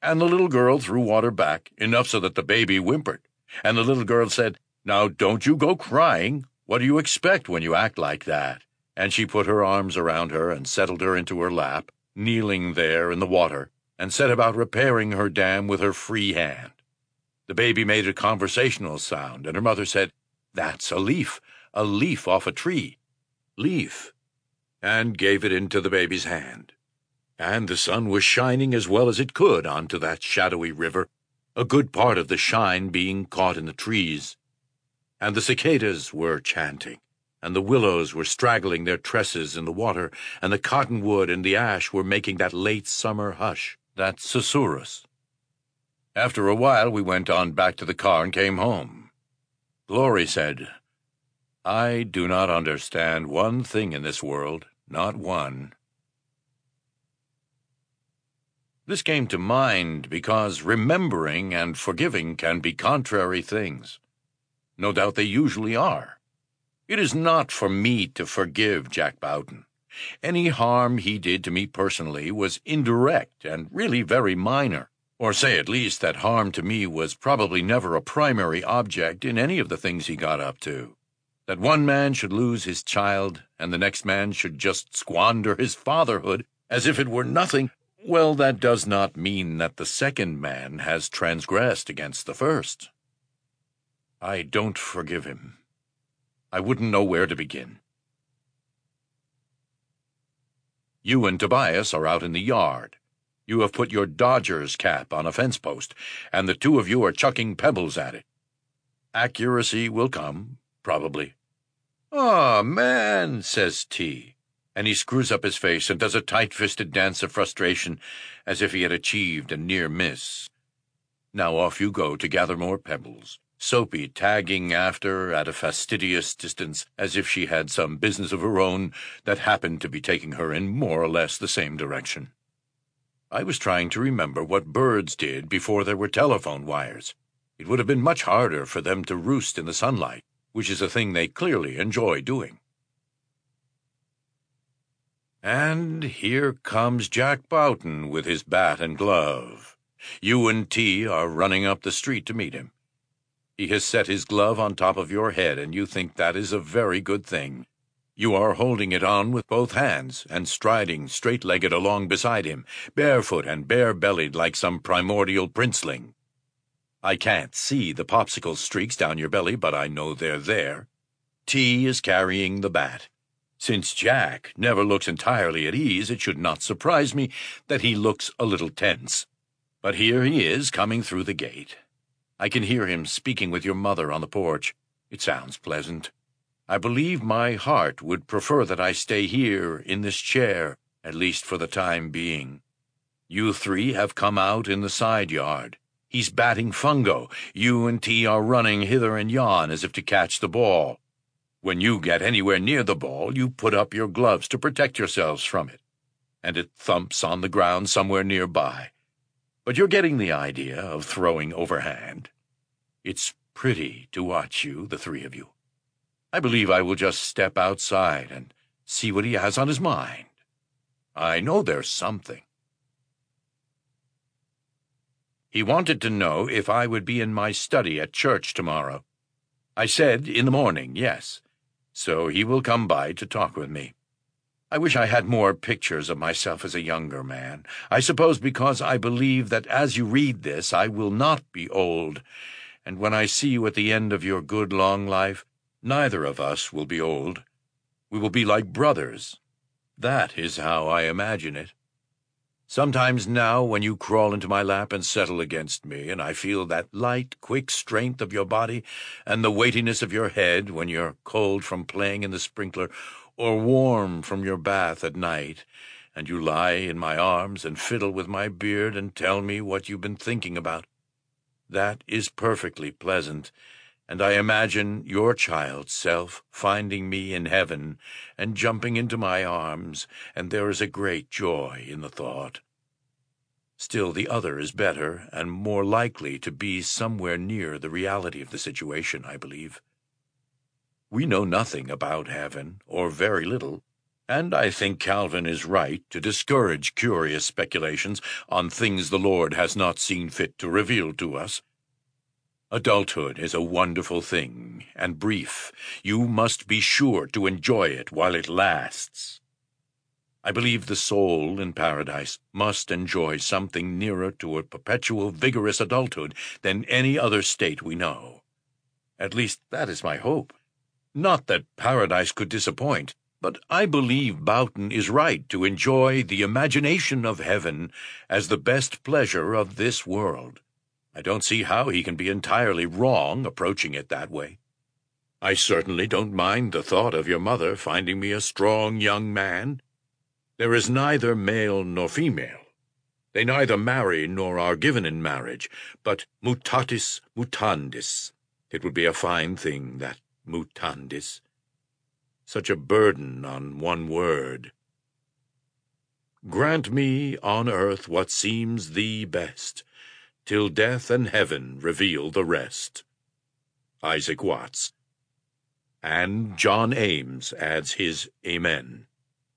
And the little girl threw water back, enough so that the baby whimpered. And the little girl said, "Now don't you go crying. What do you expect when you act like that?" And she put her arms around her and settled her into her lap, kneeling there in the water, and set about repairing her dam with her free hand. The baby made a conversational sound, and her mother said, "That's a leaf off a tree. Leaf," and gave it into the baby's hand. And the sun was shining as well as it could onto that shadowy river, a good part of the shine being caught in the trees. And the cicadas were chanting, and the willows were straggling their tresses in the water, and the cottonwood and the ash were making that late summer hush, that susurrus. After a while we went on back to the car and came home. Glory said, "I do not understand one thing in this world, not one." This came to mind because remembering and forgiving can be contrary things. No doubt they usually are. It is not for me to forgive Jack Boughton. Any harm he did to me personally was indirect and really very minor, or say at least that harm to me was probably never a primary object in any of the things he got up to. That one man should lose his child and the next man should just squander his fatherhood as if it were nothing, well, that does not mean that the second man has transgressed against the first. I don't forgive him. I wouldn't know where to begin. You and Tobias are out in the yard. You have put your Dodgers cap on a fence post, and the two of you are chucking pebbles at it. Accuracy will come, probably. "Aw, man," says T, and he screws up his face and does a tight-fisted dance of frustration as if he had achieved a near miss. Now off you go to gather more pebbles, Soapy tagging after at a fastidious distance as if she had some business of her own that happened to be taking her in more or less the same direction. I was trying to remember what birds did before there were telephone wires. It would have been much harder for them to roost in the sunlight, which is a thing they clearly enjoy doing. And here comes Jack Boughton with his bat and glove. You and T are running up the street to meet him. He has set his glove on top of your head, and you think that is a very good thing. You are holding it on with both hands and striding straight-legged along beside him, barefoot and bare-bellied like some primordial princeling. I can't see the popsicle streaks down your belly, but I know they're there. T is carrying the bat. Since Jack never looks entirely at ease, it should not surprise me that he looks a little tense. But here he is, coming through the gate. I can hear him speaking with your mother on the porch. It sounds pleasant. I believe my heart would prefer that I stay here in this chair, at least for the time being. You three have come out in the side yard. He's batting fungo. You and T are running hither and yon as if to catch the ball. When you get anywhere near the ball, you put up your gloves to protect yourselves from it, and it thumps on the ground somewhere nearby. But you're getting the idea of throwing overhand. It's pretty to watch you, the three of you. I believe I will just step outside and see what he has on his mind. I know there's something. He wanted to know if I would be in my study at church tomorrow. I said in the morning, yes, so he will come by to talk with me. I wish I had more pictures of myself as a younger man. I suppose because I believe that as you read this I will not be old, and when I see you at the end of your good long life, neither of us will be old. We will be like brothers. That is how I imagine it. Sometimes now, when you crawl into my lap and settle against me, and I feel that light, quick strength of your body and the weightiness of your head when you're cold from playing in the sprinkler, or warm from your bath at night, and you lie in my arms and fiddle with my beard and tell me what you've been thinking about. That is perfectly pleasant, and I imagine your child self finding me in heaven and jumping into my arms, and there is a great joy in the thought. Still, the other is better and more likely to be somewhere near the reality of the situation, I believe. We know nothing about heaven, or very little. And I think Calvin is right to discourage curious speculations on things the Lord has not seen fit to reveal to us. Adulthood is a wonderful thing, and brief. You must be sure to enjoy it while it lasts. I believe the soul in paradise must enjoy something nearer to a perpetual, vigorous adulthood than any other state we know. At least that is my hope. Not that paradise could disappoint, but I believe Boughton is right to enjoy the imagination of heaven as the best pleasure of this world. I don't see how he can be entirely wrong approaching it that way. I certainly don't mind the thought of your mother finding me a strong young man. There is neither male nor female. They neither marry nor are given in marriage, but mutatis mutandis. It would be a fine thing, that mutandis. Such a burden on one word. Grant me on earth what seems thee best, till death and heaven reveal the rest. Isaac Watts. And John Ames adds his amen.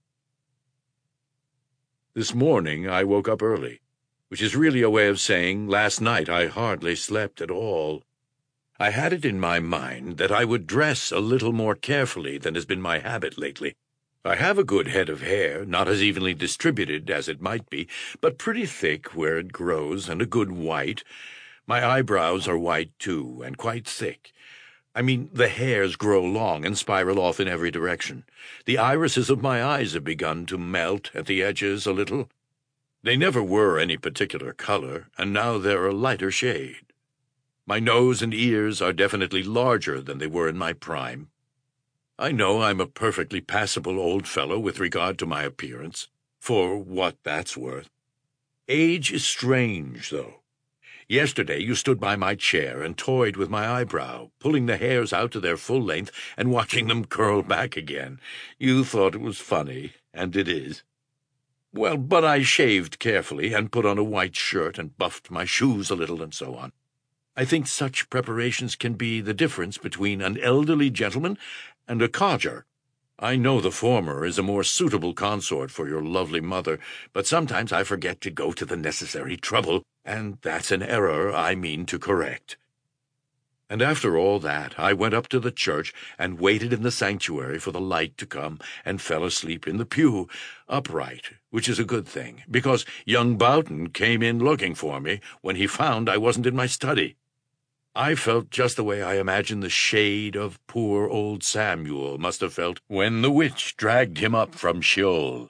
This morning I woke up early, which is really a way of saying last night I hardly slept at all. I had it in my mind that I would dress a little more carefully than has been my habit lately. I have a good head of hair, not as evenly distributed as it might be, but pretty thick where it grows, and a good white. My eyebrows are white, too, and quite thick. I mean, the hairs grow long and spiral off in every direction. The irises of my eyes have begun to melt at the edges a little. They never were any particular color, and now they're a lighter shade. My nose and ears are definitely larger than they were in my prime. I know I'm a perfectly passable old fellow with regard to my appearance, for what that's worth. Age is strange, though. Yesterday you stood by my chair and toyed with my eyebrow, pulling the hairs out to their full length and watching them curl back again. You thought it was funny, and it is. Well, but I shaved carefully and put on a white shirt and buffed my shoes a little and so on. I think such preparations can be the difference between an elderly gentleman and a codger. I know the former is a more suitable consort for your lovely mother, but sometimes I forget to go to the necessary trouble, and that's an error I mean to correct. And after all that, I went up to the church and waited in the sanctuary for the light to come, and fell asleep in the pew, upright, which is a good thing, because young Boughton came in looking for me when he found I wasn't in my study. I felt just the way I imagine the shade of poor old Samuel must have felt when the witch dragged him up from Sheol.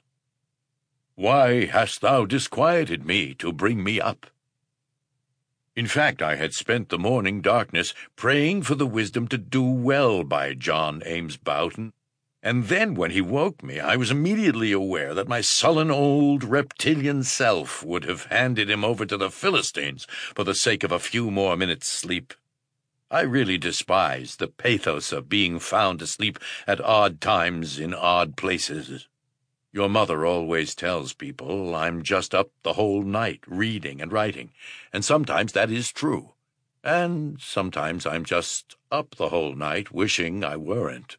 Why hast thou disquieted me to bring me up? In fact, I had spent the morning darkness praying for the wisdom to do well by John Ames Boughton, and then when he woke me I was immediately aware that my sullen old reptilian self would have handed him over to the Philistines for the sake of a few more minutes' sleep. I really despise the pathos of being found asleep at odd times in odd places. Your mother always tells people I'm just up the whole night reading and writing, and sometimes that is true, and sometimes I'm just up the whole night wishing I weren't.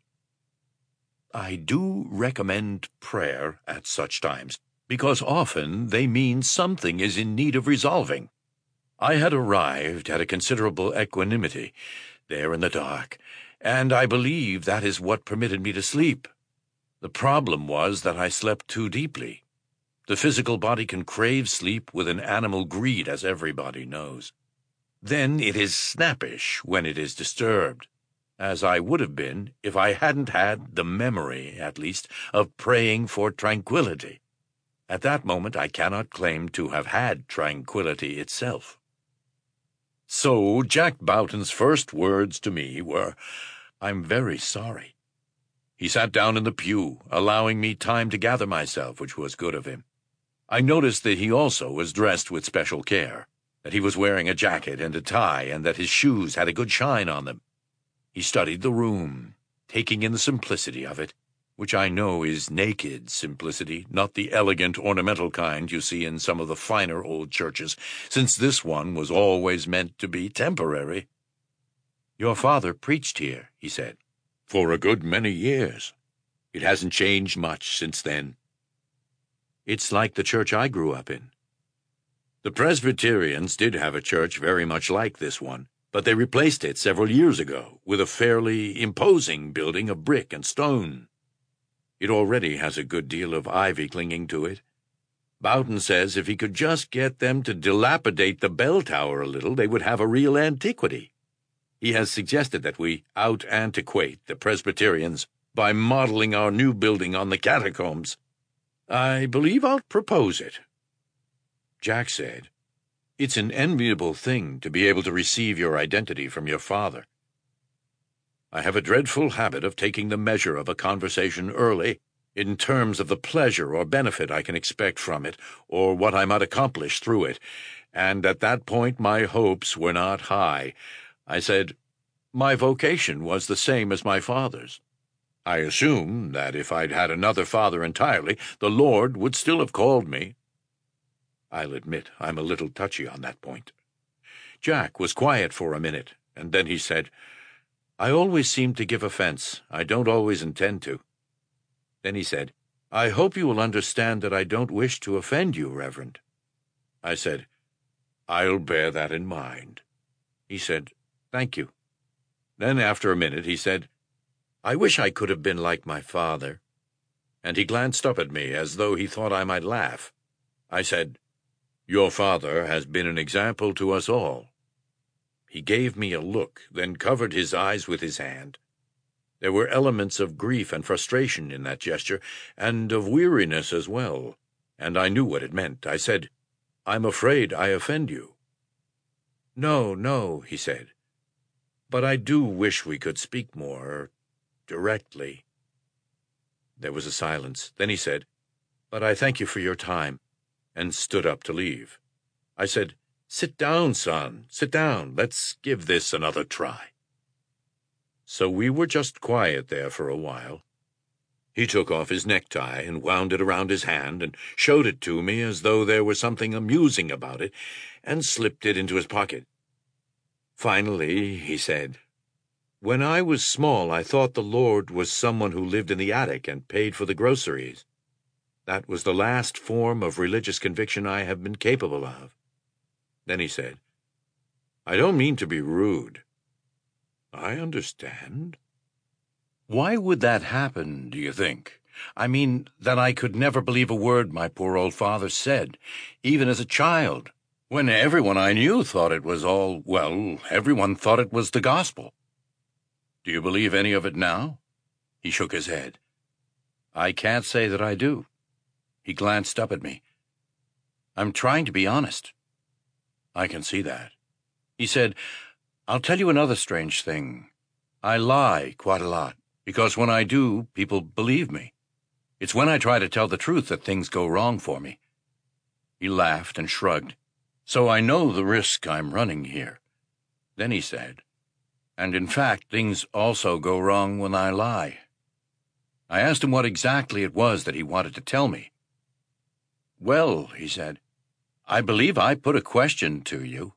I do recommend prayer at such times, because often they mean something is in need of resolving. I had arrived at a considerable equanimity there in the dark, and I believe that is what permitted me to sleep. The problem was that I slept too deeply. The physical body can crave sleep with an animal greed, as everybody knows. Then it is snappish when it is disturbed, as I would have been if I hadn't had the memory, at least, of praying for tranquility. At that moment I cannot claim to have had tranquility itself. So Jack Boughton's first words to me were, "I'm very sorry." He sat down in the pew, allowing me time to gather myself, which was good of him. I noticed that he also was dressed with special care, that he was wearing a jacket and a tie, and that his shoes had a good shine on them. He studied the room, taking in the simplicity of it, which I know is naked simplicity, not the elegant ornamental kind you see in some of the finer old churches, since this one was always meant to be temporary. "Your father preached here," he said, "for a good many years." It hasn't changed much since then. It's like the church I grew up in. The Presbyterians did have a church very much like this one, but they replaced it several years ago with a fairly imposing building of brick and stone. It already has a good deal of ivy clinging to it. Boughton says if he could just get them to dilapidate the bell tower a little, they would have a real antiquity. He has suggested that we out-antiquate the Presbyterians by modeling our new building on the catacombs. I believe I'll propose it. Jack said, "It's an enviable thing to be able to receive your identity from your father. I have a dreadful habit of taking the measure of a conversation early, in terms of the pleasure or benefit I can expect from it, or what I might accomplish through it, and at that point my hopes were not high. I said, my vocation was the same as my father's. I assume that if I'd had another father entirely, the Lord would still have called me. I'll admit I'm a little touchy on that point." Jack was quiet for a minute, and then he said, "I always seem to give offense. I don't always intend to." Then he said, "I hope you will understand that I don't wish to offend you, Reverend." I said, "I'll bear that in mind." He said, "Thank you." Then after a minute he said, "I wish I could have been like my father." And he glanced up at me as though he thought I might laugh. I said, "Your father has been an example to us all." He gave me a look, then covered his eyes with his hand. There were elements of grief and frustration in that gesture, and of weariness as well, and I knew what it meant. I said, "I'm afraid I offend you." "No, no," he said, "but I do wish we could speak more directly." There was a silence. Then he said, "But I thank you for your time," and stood up to leave. I said, "Sit down, son, sit down. Let's give this another try." So we were just quiet there for a while. He took off his necktie and wound it around his hand and showed it to me as though there was something amusing about it, and slipped it into his pocket. Finally, he said, "When I was small, I thought the Lord was someone who lived in the attic and paid for the groceries. That was the last form of religious conviction I have been capable of." Then he said, "I don't mean to be rude." "I understand." "Why would that happen, do you think? I mean, that I could never believe a word my poor old father said, even as a child, when everyone I knew thought it was all, well, everyone thought it was the gospel. Do you believe any of it now?" He shook his head. "I can't say that I do." He glanced up at me. "I'm trying to be honest." "I can see that." He said, "I'll tell you another strange thing. I lie quite a lot, because when I do, people believe me. It's when I try to tell the truth that things go wrong for me." He laughed and shrugged. "So I know the risk I'm running here." Then he said, "And in fact, things also go wrong when I lie." I asked him what exactly it was that he wanted to tell me. "Well," he said, "I believe I put a question to you."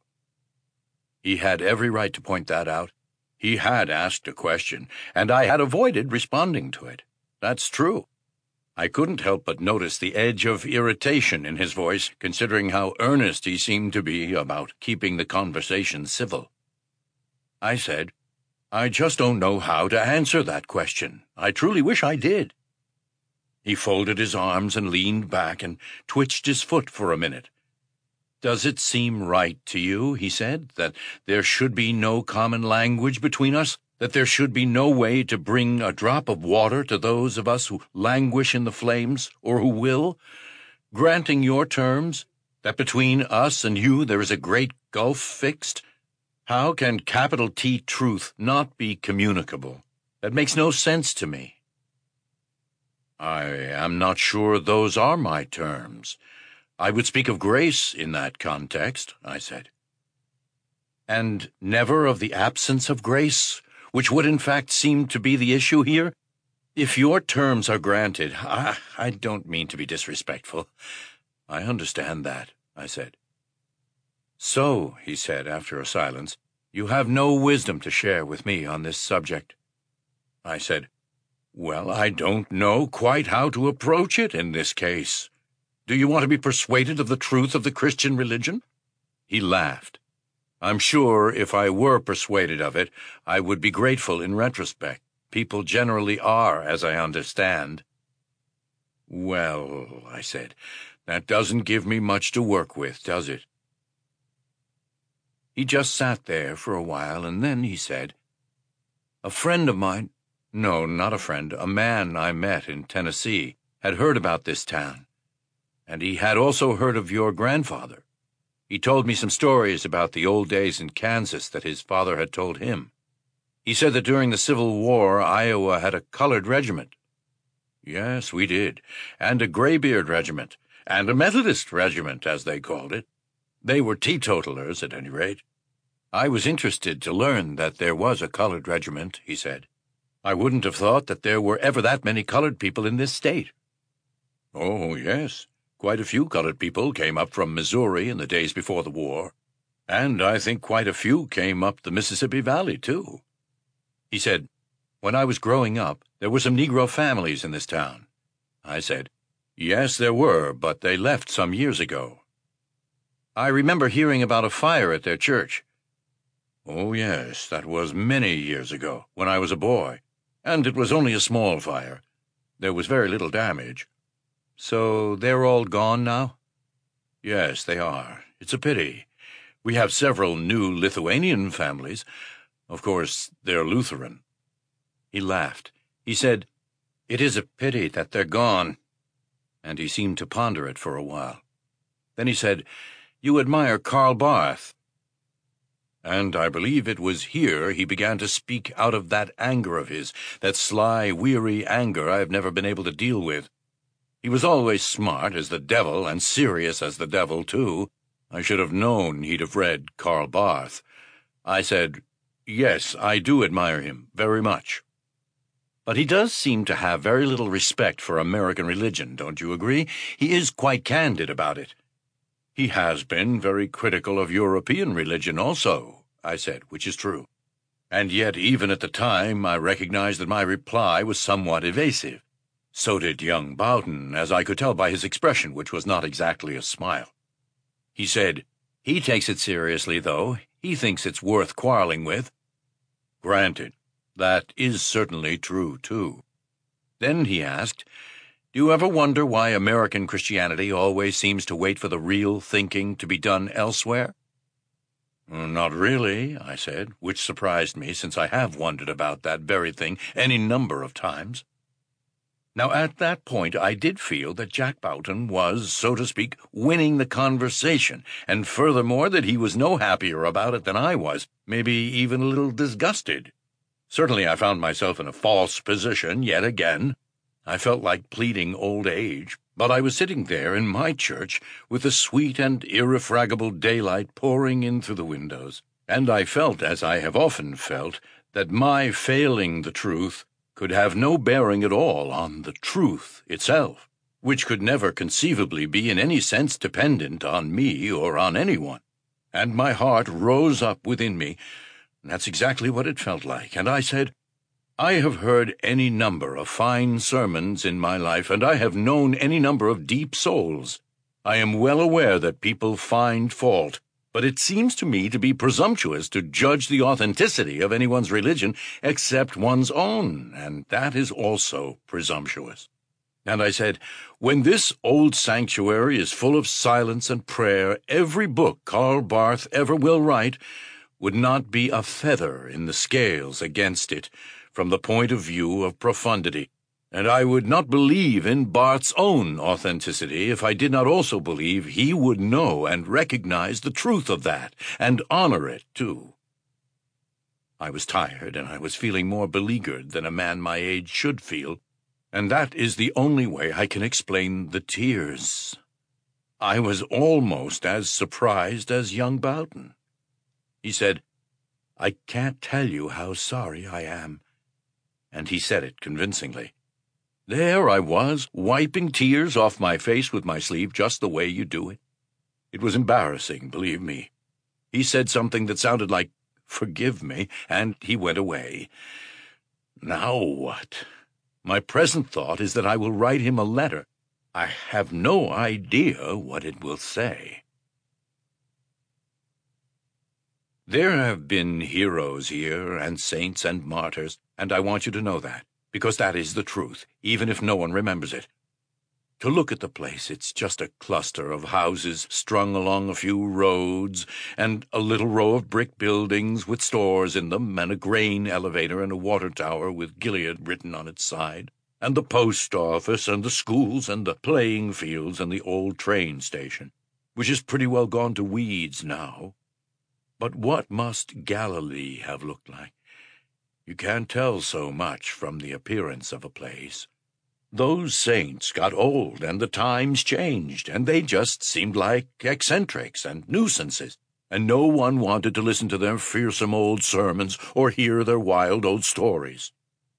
He had every right to point that out. He had asked a question, and I had avoided responding to it. That's true. I couldn't help but notice the edge of irritation in his voice, considering how earnest he seemed to be about keeping the conversation civil. I said, "I just don't know how to answer that question. I truly wish I did." He folded his arms and leaned back and twitched his foot for a minute. "Does it seem right to you," he said, "that there should be no common language between us? That there should be no way to bring a drop of water to those of us who languish in the flames, or who will? Granting your terms, that between us and you there is a great gulf fixed? How can capital T truth not be communicable? That makes no sense to me." "I am not sure those are my terms. I would speak of grace in that context," I said. "And never of the absence of grace, which would in fact seem to be the issue here? If your terms are granted, I don't mean to be disrespectful. I understand that," I said. "So," he said after a silence, "you have no wisdom to share with me on this subject." I said, Well, I don't know quite how to approach it in this case. Do you want to be persuaded of the truth of the Christian religion?" He laughed. "I'm sure if I were persuaded of it, I would be grateful in retrospect. People generally are, as I understand." "Well," I said, "that doesn't give me much to work with, does it?" He just sat there for a while, and then he said, "A friend of mine— no, not a friend, a man I met in Tennessee— had heard about this town, and he had also heard of your grandfather. He told me some stories about the old days in Kansas that his father had told him. He said that during the Civil War, Iowa had a colored regiment." "Yes, we did, and a graybeard regiment, and a Methodist regiment, as they called it. They were teetotalers, at any rate." "I was interested to learn that there was a colored regiment," he said. "I wouldn't have thought that there were ever that many colored people in this state." "Oh, yes. Quite a few colored people came up from Missouri in the days before the war, and I think quite a few came up the Mississippi Valley, too." He said, "When I was growing up, there were some Negro families in this town." I said, "Yes, there were, but they left some years ago." "I remember hearing about a fire at their church." "Oh, yes, that was many years ago, when I was a boy, and it was only a small fire. There was very little damage." "So they're all gone now?" "Yes, they are. It's a pity. We have several new Lithuanian families. Of course, they're Lutheran." He laughed. He said, "It is a pity that they're gone," and he seemed to ponder it for a while. Then he said, "You admire Karl Barth." And I believe it was here he began to speak out of that anger of his, that sly, weary anger I have never been able to deal with. He was always smart as the devil, and serious as the devil, too. I should have known he'd have read Karl Barth. I said, "Yes, I do admire him, very much." "But he does seem to have very little respect for American religion, don't you agree? He is quite candid about it." "He has been very critical of European religion also," I said, "which is true. And yet, even at the time, I recognized that my reply was somewhat evasive. So did young Bowden, as I could tell by his expression, which was not exactly a smile. He said, 'He takes it seriously, though. He thinks it's worth quarreling with.' Granted. That is certainly true, too." Then he asked, "Do you ever wonder why American Christianity always seems to wait for the real thinking to be done elsewhere?" "Not really," I said, which surprised me, since I have wondered about that very thing any number of times. Now, at that point, I did feel that Jack Bowden was, so to speak, winning the conversation, and furthermore that he was no happier about it than I was, maybe even a little disgusted. Certainly I found myself in a false position yet again. I felt like pleading old age, but I was sitting there in my church with the sweet and irrefragable daylight pouring in through the windows, and I felt, as I have often felt, that my failing the truth could have no bearing at all on the truth itself, which could never conceivably be in any sense dependent on me or on anyone. And my heart rose up within me. That's exactly what it felt like, and I said, "I have heard any number of fine sermons in my life, and I have known any number of deep souls. I am well aware that people find fault, but it seems to me to be presumptuous to judge the authenticity of anyone's religion except one's own, and that is also presumptuous." And I said, "When this old sanctuary is full of silence and prayer, every book Karl Barth ever will write would not be a feather in the scales against it from the point of view of profundity, and I would not believe in Barth's own authenticity if I did not also believe he would know and recognize the truth of that, and honor it, too." I was tired, and I was feeling more beleaguered than a man my age should feel, and that is the only way I can explain the tears. I was almost as surprised as young Bowden. He said, "I can't tell you how sorry I am," and he said it convincingly. There I was, wiping tears off my face with my sleeve just the way you do it. It was embarrassing, believe me. He said something that sounded like, "Forgive me," and he went away. Now what? My present thought is that I will write him a letter. I have no idea what it will say. There have been heroes here, and saints and martyrs, and I want you to know that, because that is the truth, even if no one remembers it. To look at the place, it's just a cluster of houses strung along a few roads, and a little row of brick buildings with stores in them, and a grain elevator and a water tower with Gilead written on its side, and the post office and the schools and the playing fields and the old train station, which is pretty well gone to weeds now. But what must Galilee have looked like? You can't tell so much from the appearance of a place. Those saints got old, and the times changed, and they just seemed like eccentrics and nuisances, and no one wanted to listen to their fearsome old sermons or hear their wild old stories.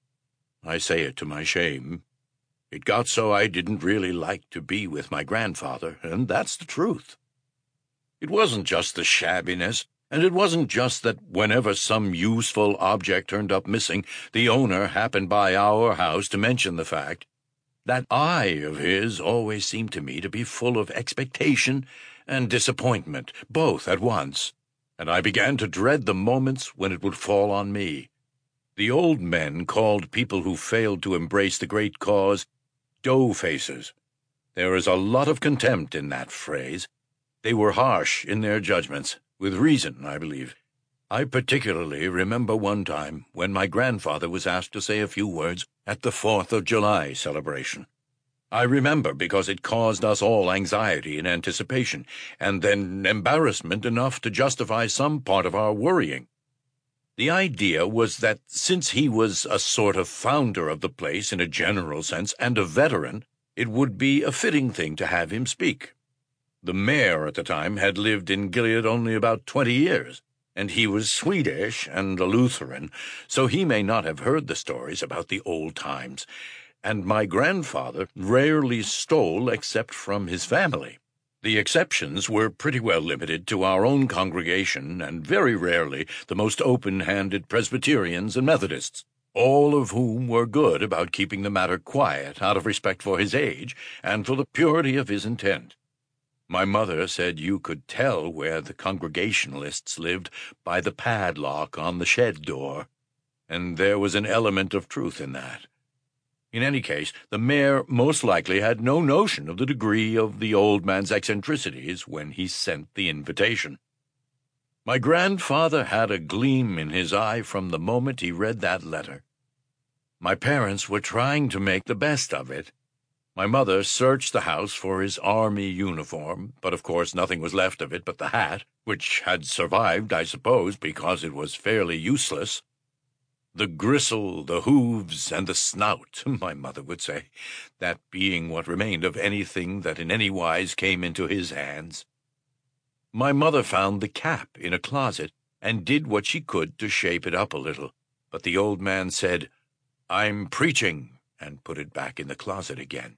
I say it to my shame. It got so I didn't really like to be with my grandfather, and that's the truth. It wasn't just the shabbiness, and it wasn't just that whenever some useful object turned up missing, the owner happened by our house to mention the fact. That eye of his always seemed to me to be full of expectation and disappointment, both at once, and I began to dread the moments when it would fall on me. The old men called people who failed to embrace the great cause dough-faces. There is a lot of contempt in that phrase. They were harsh in their judgments, with reason, I believe. I particularly remember one time when my grandfather was asked to say a few words at the 4th of July celebration. I remember because it caused us all anxiety and anticipation, and then embarrassment enough to justify some part of our worrying. The idea was that since he was a sort of founder of the place in a general sense and a veteran, it would be a fitting thing to have him speak. The mayor at the time had lived in Gilead only about 20 years, and he was Swedish and a Lutheran, so he may not have heard the stories about the old times, and my grandfather rarely stole except from his family. The exceptions were pretty well limited to our own congregation, and very rarely the most open-handed Presbyterians and Methodists, all of whom were good about keeping the matter quiet out of respect for his age and for the purity of his intent. My mother said you could tell where the Congregationalists lived by the padlock on the shed door, and there was an element of truth in that. In any case, the mayor most likely had no notion of the degree of the old man's eccentricities when he sent the invitation. My grandfather had a gleam in his eye from the moment he read that letter. My parents were trying to make the best of it. My mother searched the house for his army uniform, but of course nothing was left of it but the hat, which had survived, I suppose, because it was fairly useless. The gristle, the hooves, and the snout, my mother would say, that being what remained of anything that in any wise came into his hands. My mother found the cap in a closet, and did what she could to shape it up a little, but the old man said, "I'm preaching," and put it back in the closet again.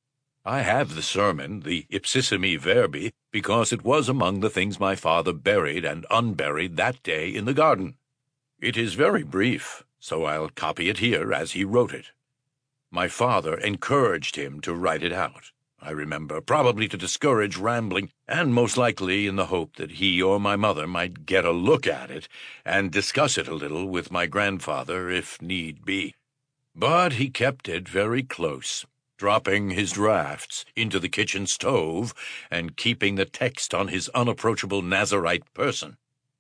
I have the sermon, the Ipsissimi Verbi, because it was among the things my father buried and unburied that day in the garden. It is very brief, so I'll copy it here as he wrote it. My father encouraged him to write it out, I remember, probably to discourage rambling, and most likely in the hope that he or my mother might get a look at it and discuss it a little with my grandfather if need be. But he kept it very close, dropping his drafts into the kitchen stove and keeping the text on his unapproachable Nazarite person.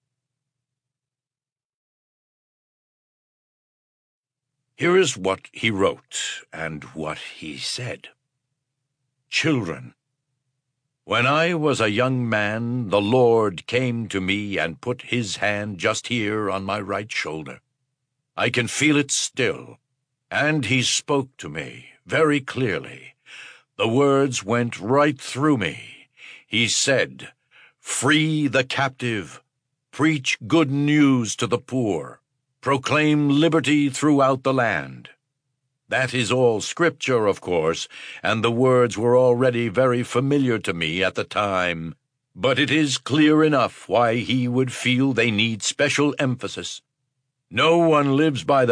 Here is what he wrote and what he said. Children, when I was a young man, the Lord came to me and put his hand just here on my right shoulder. I can feel it still, and he spoke to me very clearly. The words went right through me. He said, "Free the captive, preach good news to the poor, proclaim liberty throughout the land." That is all scripture, of course, and the words were already very familiar to me at the time, but it is clear enough why he would feel they need special emphasis. No one lives by them,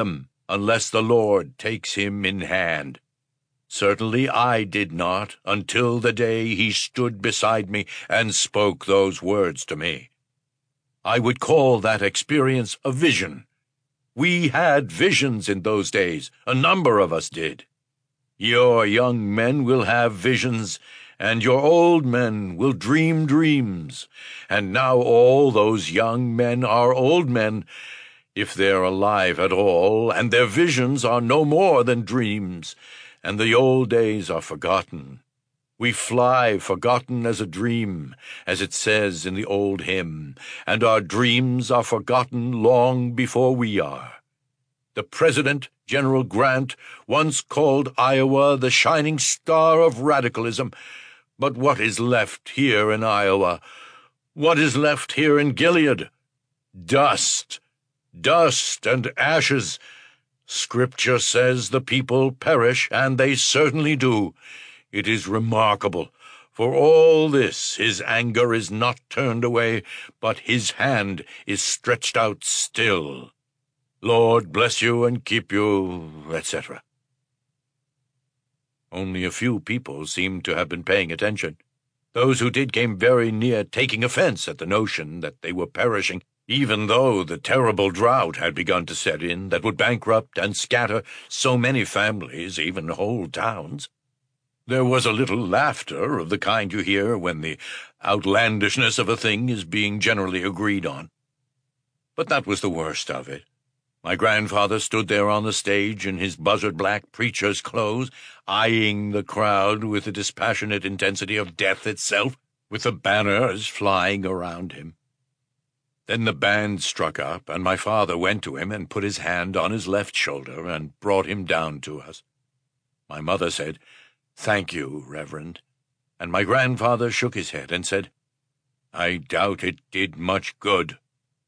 unless the Lord takes him in hand. Certainly I did not, until the day he stood beside me and spoke those words to me. I would call that experience a vision. We had visions in those days, a number of us did. Your young men will have visions, and your old men will dream dreams, and now all those young men are old men, if they're alive at all, and their visions are no more than dreams, and the old days are forgotten. We fly forgotten as a dream, as it says in the old hymn, and our dreams are forgotten long before we are. The President, General Grant, once called Iowa the shining star of radicalism, but what is left here in Iowa? What is left here in Gilead? Dust, dust and ashes. Scripture says the people perish, and they certainly do. It is remarkable. For all this, his anger is not turned away, but his hand is stretched out still. Lord bless you and keep you, etc. Only a few people seemed to have been paying attention. Those who did came very near taking offense at the notion that they were perishing, even though the terrible drought had begun to set in that would bankrupt and scatter so many families, even whole towns. There was a little laughter of the kind you hear when the outlandishness of a thing is being generally agreed on. But that was the worst of it. My grandfather stood there on the stage in his buzzard-black preacher's clothes, eyeing the crowd with the dispassionate intensity of death itself, with the banners flying around him. Then the band struck up, and my father went to him and put his hand on his left shoulder and brought him down to us. My mother said, "Thank you, Reverend," and my grandfather shook his head and said, "I doubt it did much good."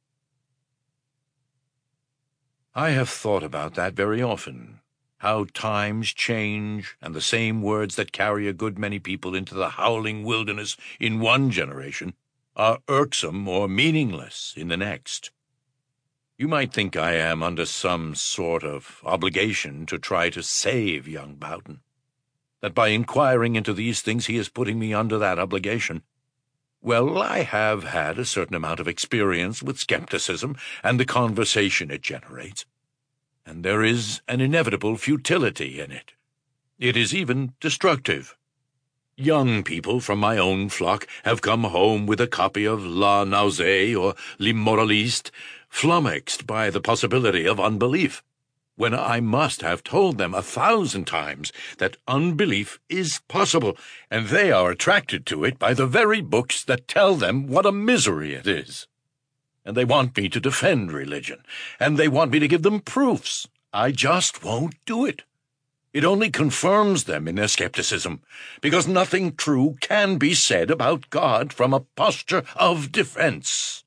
I have thought about that very often, how times change, and the same words that carry a good many people into the howling wilderness in one generation are irksome or meaningless in the next. You might think I am under some sort of obligation to try to save young Boughton, that by inquiring into these things he is putting me under that obligation. Well, I have had a certain amount of experience with skepticism and the conversation it generates, and there is an inevitable futility in it. It is even destructive. Young people from my own flock have come home with a copy of La Nausée or L'Immoraliste, flummoxed by the possibility of unbelief, when I must have told them 1,000 times that unbelief is possible, and they are attracted to it by the very books that tell them what a misery it is. And they want me to defend religion, and they want me to give them proofs. I just won't do it. It only confirms them in their skepticism, because nothing true can be said about God from a posture of defense.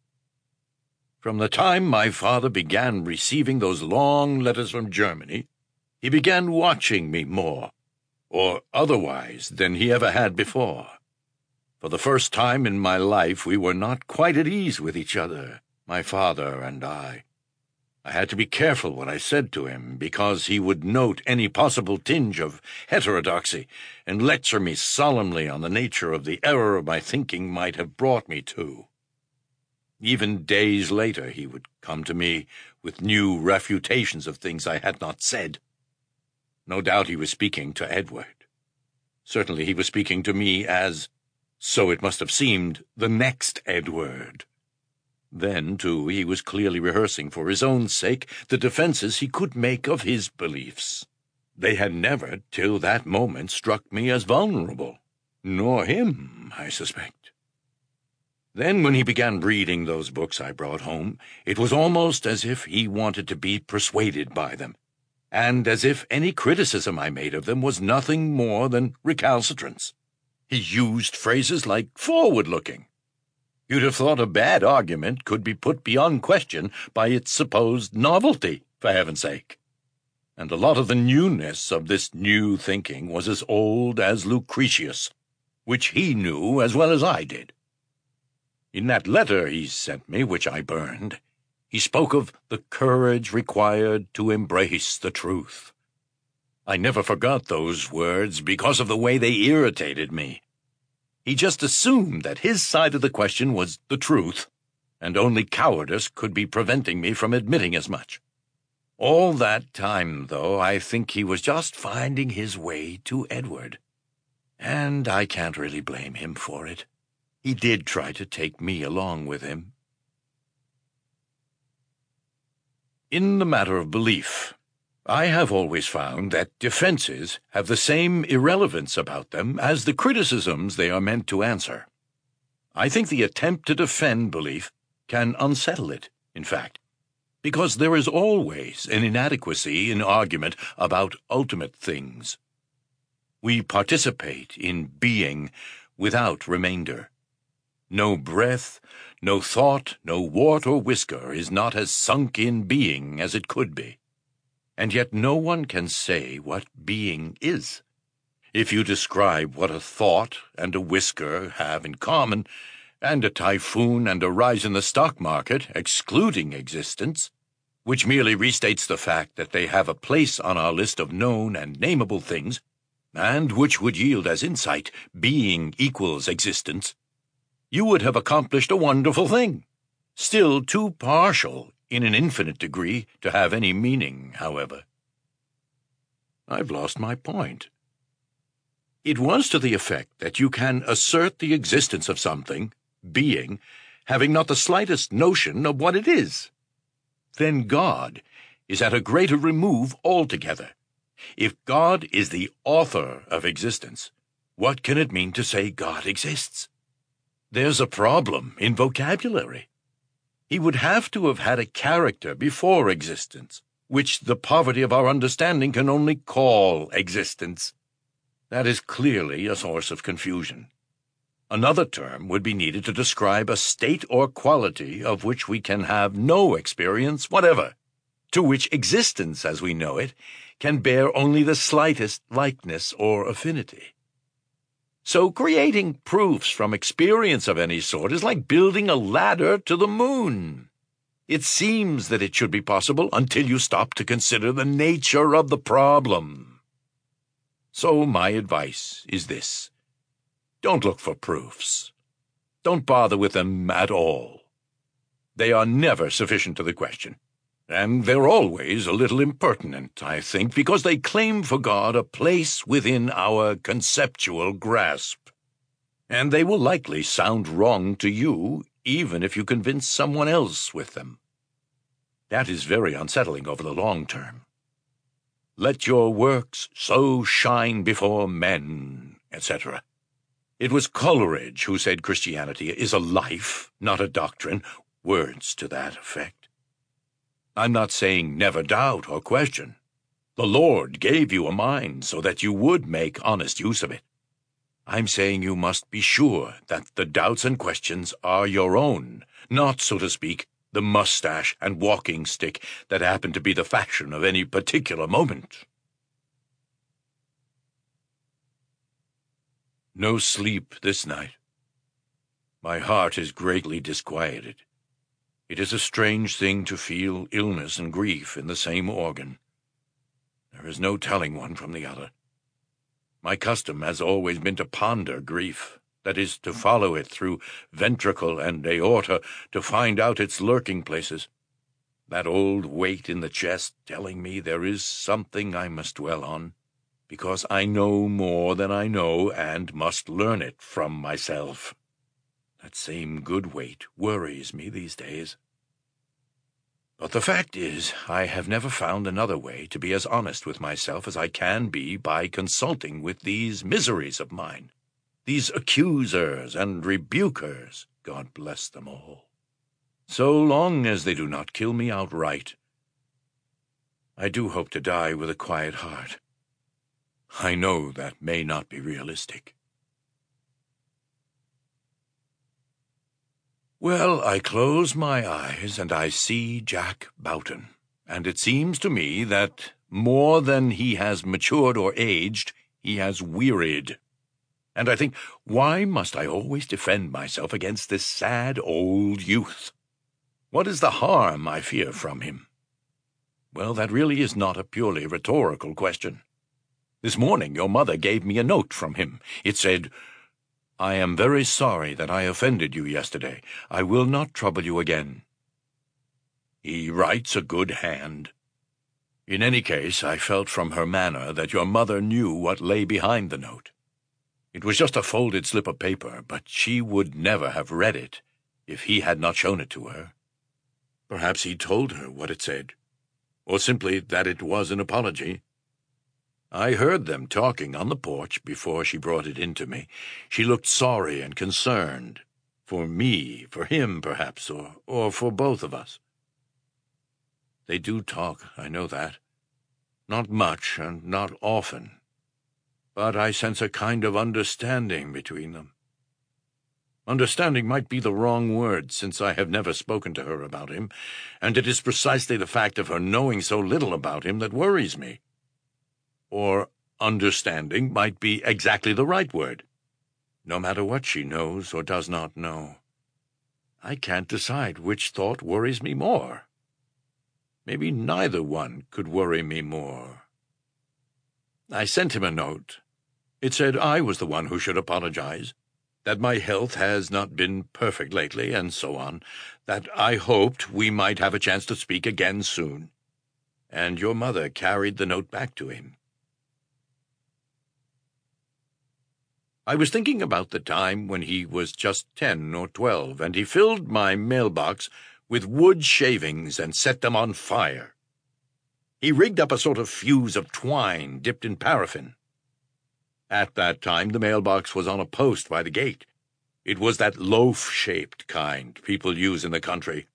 From the time my father began receiving those long letters from Germany, he began watching me more, or otherwise, than he ever had before. For the first time in my life we were not quite at ease with each other, my father and I. I had to be careful what I said to him, because he would note any possible tinge of heterodoxy and lecture me solemnly on the nature of the error my thinking might have brought me to. Even days later he would come to me with new refutations of things I had not said. No doubt he was speaking to Edward. Certainly he was speaking to me as, so it must have seemed, the next Edward. Then, too, he was clearly rehearsing for his own sake the defenses he could make of his beliefs. They had never, till that moment, struck me as vulnerable, nor him, I suspect. Then, when he began reading those books I brought home, it was almost as if he wanted to be persuaded by them, and as if any criticism I made of them was nothing more than recalcitrance. He used phrases like forward-looking. You'd have thought a bad argument could be put beyond question by its supposed novelty, for heaven's sake. And a lot of the newness of this new thinking was as old as Lucretius, which he knew as well as I did. In that letter he sent me, which I burned, He spoke of the courage required to embrace the truth. I never forgot those words because of the way they irritated me. He just assumed that his side of the question was the truth, and only cowardice could be preventing me from admitting as much. All that time, though, I think he was just finding his way to Edward, and I can't really blame him for it. He did try to take me along with him. In the matter of belief, I have always found that defenses have the same irrelevance about them as the criticisms they are meant to answer. I think the attempt to defend belief can unsettle it, in fact, because there is always an inadequacy in argument about ultimate things. We participate in being without remainder. No breath, no thought, no wart or whisker is not as sunk in being as it could be. And yet no one can say what being is. If you describe what a thought and a whisker have in common, and a typhoon and a rise in the stock market, excluding existence, which merely restates the fact that they have a place on our list of known and nameable things, and which would yield as insight being equals existence, you would have accomplished a wonderful thing. Still too partial in an infinite degree to have any meaning, however. I've lost my point. It was to the effect that you can assert the existence of something, being, having not the slightest notion of what it is. Then God is at a greater remove altogether. If God is the author of existence, what can it mean to say God exists? There's a problem in vocabulary. He would have to have had a character before existence, which the poverty of our understanding can only call existence. That is clearly a source of confusion. Another term would be needed to describe a state or quality of which we can have no experience whatever, to which existence as we know it can bear only the slightest likeness or affinity. So creating proofs from experience of any sort is like building a ladder to the moon. It seems that it should be possible until you stop to consider the nature of the problem. So my advice is this. Don't look for proofs. Don't bother with them at all. They are never sufficient to the question. And they're always a little impertinent, I think, because they claim for God a place within our conceptual grasp. And they will likely sound wrong to you, even if you convince someone else with them. That is very unsettling over the long term. Let your works so shine before men, etc. It was Coleridge who said Christianity is a life, not a doctrine, words to that effect. I'm not saying never doubt or question. The Lord gave you a mind so that you would make honest use of it. I'm saying you must be sure that the doubts and questions are your own, not, so to speak, the mustache and walking stick that happen to be the fashion of any particular moment. No sleep this night. My heart is greatly disquieted. It is a strange thing to feel illness and grief in the same organ. There is no telling one from the other. My custom has always been to ponder grief, that is, to follow it through ventricle and aorta to find out its lurking places. That old weight in the chest telling me there is something I must dwell on, because I know more than I know and must learn it from myself. That same good weight worries me these days. But the fact is, I have never found another way to be as honest with myself as I can be by consulting with these miseries of mine, these accusers and rebukers, God bless them all. So long as they do not kill me outright, I do hope to die with a quiet heart. I know that may not be realistic. Well, I close my eyes and I see Jack Boughton, and it seems to me that more than he has matured or aged, he has wearied. And I think, why must I always defend myself against this sad old youth? What is the harm I fear from him? Well, that really is not a purely rhetorical question. This morning your mother gave me a note from him. It said, "I am very sorry that I offended you yesterday. I will not trouble you again." He writes a good hand. In any case, I felt from her manner that your mother knew what lay behind the note. It was just a folded slip of paper, but she would never have read it if he had not shown it to her. Perhaps he told her what it said, or simply that it was an apology. I heard them talking on the porch before she brought it in to me. She looked sorry and concerned. For me, for him, perhaps, or for both of us. They do talk, I know that. Not much and not often. But I sense a kind of understanding between them. Understanding might be the wrong word, since I have never spoken to her about him, and it is precisely the fact of her knowing so little about him that worries me. Or understanding might be exactly the right word, no matter what she knows or does not know. I can't decide which thought worries me more. Maybe neither one could worry me more. I sent him a note. It said I was the one who should apologize, that my health has not been perfect lately, and so on, that I hoped we might have a chance to speak again soon. And your mother carried the note back to him. I was thinking about the time when he was just 10 or 12, and he filled my mailbox with wood shavings and set them on fire. He rigged up a sort of fuse of twine dipped in paraffin. At that time the mailbox was on a post by the gate. It was that loaf-shaped kind people use in the country.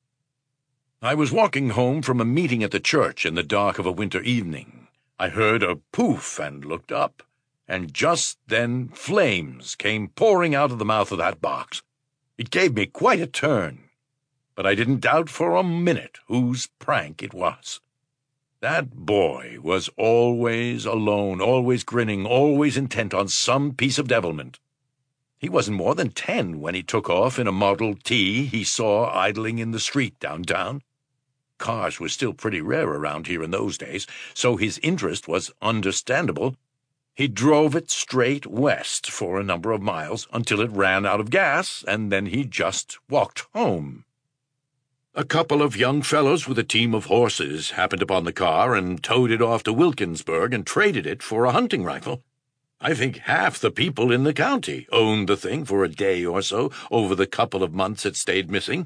I was walking home from a meeting at the church in the dark of a winter evening. I heard a poof and looked up, and just then flames came pouring out of the mouth of that box. It gave me quite a turn, but I didn't doubt for a minute whose prank it was. That boy was always alone, always grinning, always intent on some piece of devilment. He wasn't more than 10 when he took off in a Model T he saw idling in the street downtown. Cars were still pretty rare around here in those days, so his interest was understandable. He drove it straight west for a number of miles until it ran out of gas, and then he just walked home. A couple of young fellows with a team of horses happened upon the car and towed it off to Wilkinsburg and traded it for a hunting rifle. I think half the people in the county owned the thing for a day or so over the couple of months it stayed missing.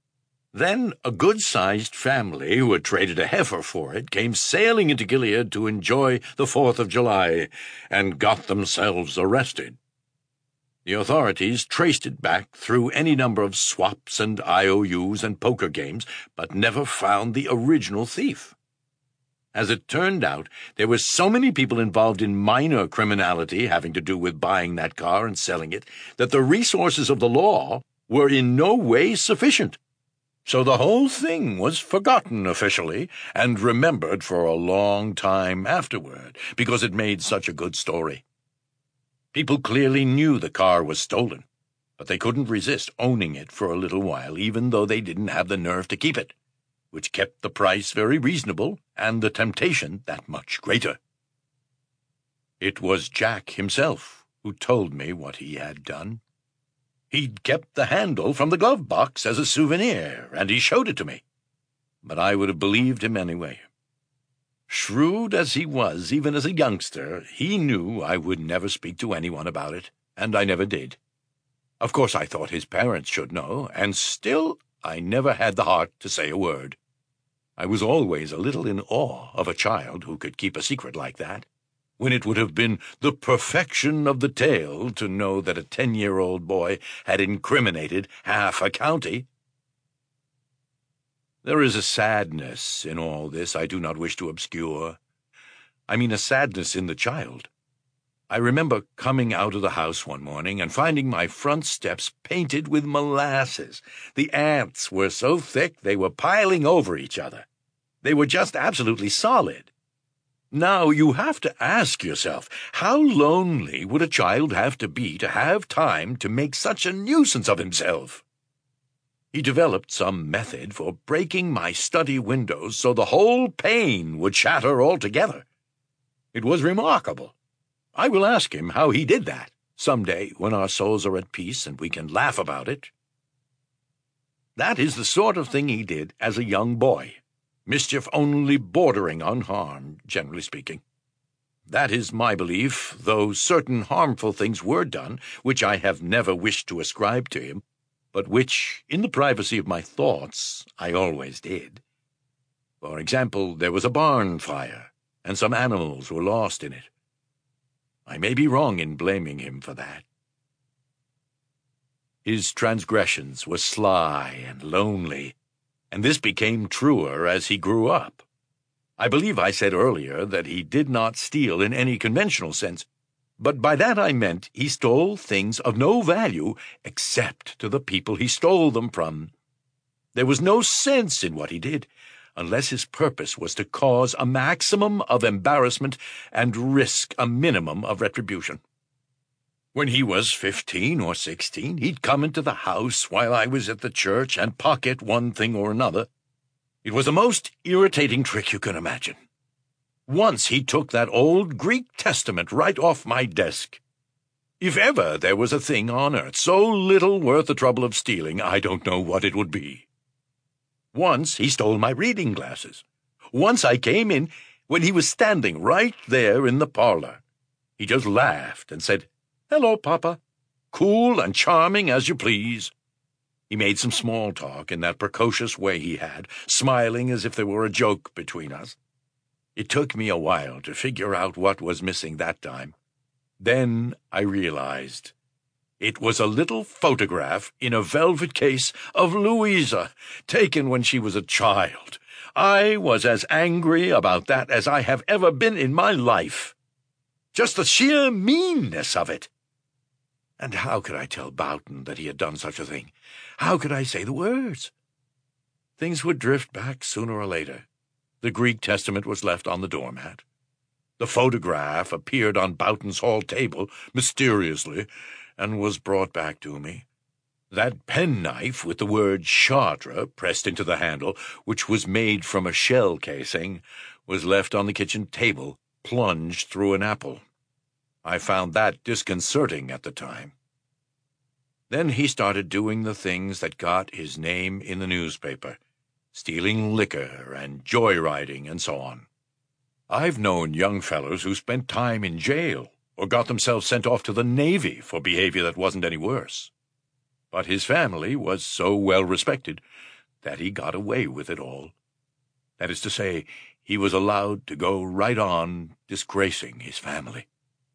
Then a good-sized family who had traded a heifer for it came sailing into Gilead to enjoy the 4th of July and got themselves arrested. The authorities traced it back through any number of swaps and IOUs and poker games, but never found the original thief. As it turned out, there were so many people involved in minor criminality having to do with buying that car and selling it that the resources of the law were in no way sufficient. So the whole thing was forgotten officially and remembered for a long time afterward because it made such a good story. People clearly knew the car was stolen, but they couldn't resist owning it for a little while, even though they didn't have the nerve to keep it, which kept the price very reasonable and the temptation that much greater. It was Jack himself who told me what he had done. He'd kept the handle from the glove box as a souvenir, and he showed it to me. But I would have believed him anyway. Shrewd as he was, even as a youngster, he knew I would never speak to anyone about it, and I never did. Of course I thought his parents should know, and still I never had the heart to say a word. I was always a little in awe of a child who could keep a secret like that, when it would have been the perfection of the tale to know that a 10-year-old boy had incriminated half a county. There is a sadness in all this I do not wish to obscure. I mean a sadness in the child. I remember coming out of the house one morning and finding my front steps painted with molasses. The ants were so thick they were piling over each other. They were just absolutely solid. Now you have to ask yourself, how lonely would a child have to be to have time to make such a nuisance of himself? He developed some method for breaking my study windows so the whole pane would shatter altogether. It was remarkable. I will ask him how he did that some day when our souls are at peace and we can laugh about it. That is the sort of thing he did as a young boy. Mischief only bordering on harm, generally speaking. That is my belief, though certain harmful things were done, which I have never wished to ascribe to him, but which, in the privacy of my thoughts, I always did. For example, there was a barn fire, and some animals were lost in it. I may be wrong in blaming him for that. His transgressions were sly and lonely, and this became truer as he grew up. I believe I said earlier that he did not steal in any conventional sense, but by that I meant he stole things of no value except to the people he stole them from. There was no sense in what he did, unless his purpose was to cause a maximum of embarrassment and risk a minimum of retribution. When he was 15 or 16, he'd come into the house while I was at the church and pocket one thing or another. It was the most irritating trick you can imagine. Once he took that old Greek Testament right off my desk. If ever there was a thing on earth so little worth the trouble of stealing, I don't know what it would be. Once he stole my reading glasses. Once I came in when he was standing right there in the parlor. He just laughed and said, "Hello, Papa. Cool and charming as you please." He made some small talk in that precocious way he had, smiling as if there were a joke between us. It took me a while to figure out what was missing that time. Then I realized. It was a little photograph in a velvet case of Louisa, taken when she was a child. I was as angry about that as I have ever been in my life. Just the sheer meanness of it. And how could I tell Boughton that he had done such a thing? How could I say the words? Things would drift back sooner or later. The Greek Testament was left on the doormat. The photograph appeared on Boughton's hall table, mysteriously, and was brought back to me. That penknife with the word Chartres pressed into the handle, which was made from a shell casing, was left on the kitchen table, plunged through an apple. I found that disconcerting at the time. Then he started doing the things that got his name in the newspaper, stealing liquor and joyriding and so on. I've known young fellows who spent time in jail or got themselves sent off to the Navy for behavior that wasn't any worse. But his family was so well respected that he got away with it all. That is to say, he was allowed to go right on disgracing his family.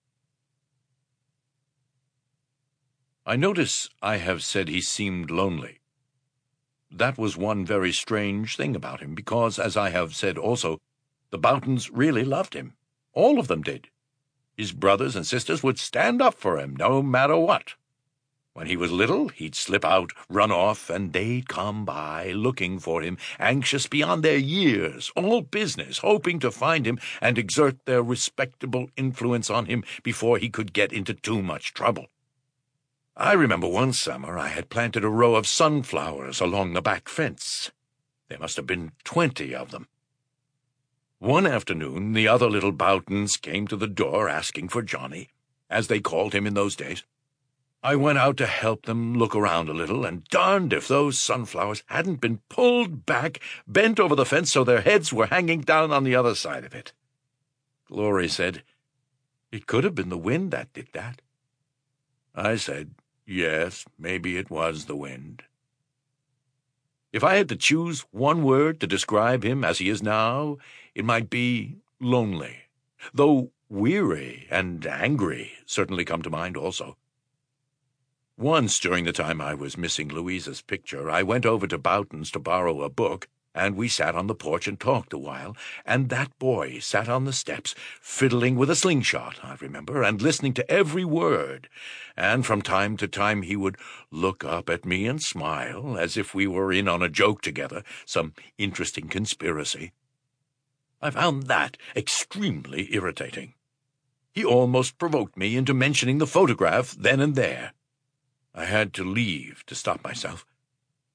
I notice I have said he seemed lonely. That was one very strange thing about him, because, as I have said also, the Boughtons really loved him. All of them did. His brothers and sisters would stand up for him, no matter what. When he was little, he'd slip out, run off, and they'd come by, looking for him, anxious beyond their years, all business, hoping to find him and exert their respectable influence on him before he could get into too much trouble. I remember one summer I had planted a row of sunflowers along the back fence. There must have been 20 of them. One afternoon, the other little Boughtons came to the door asking for Johnny, as they called him in those days. I went out to help them look around a little, and darned if those sunflowers hadn't been pulled back, bent over the fence so their heads were hanging down on the other side of it. Glory said, "It could have been the wind that did that." I said, yes, maybe it was the wind. If I had to choose one word to describe him as he is now, it might be lonely, though weary and angry certainly come to mind also. Once during the time I was missing Louisa's picture, I went over to Boughton's to borrow a book, and we sat on the porch and talked a while, and that boy sat on the steps, fiddling with a slingshot, I remember, and listening to every word, and from time to time he would look up at me and smile, as if we were in on a joke together, some interesting conspiracy. I found that extremely irritating. He almost provoked me into mentioning the photograph then and there. I had to leave to stop myself.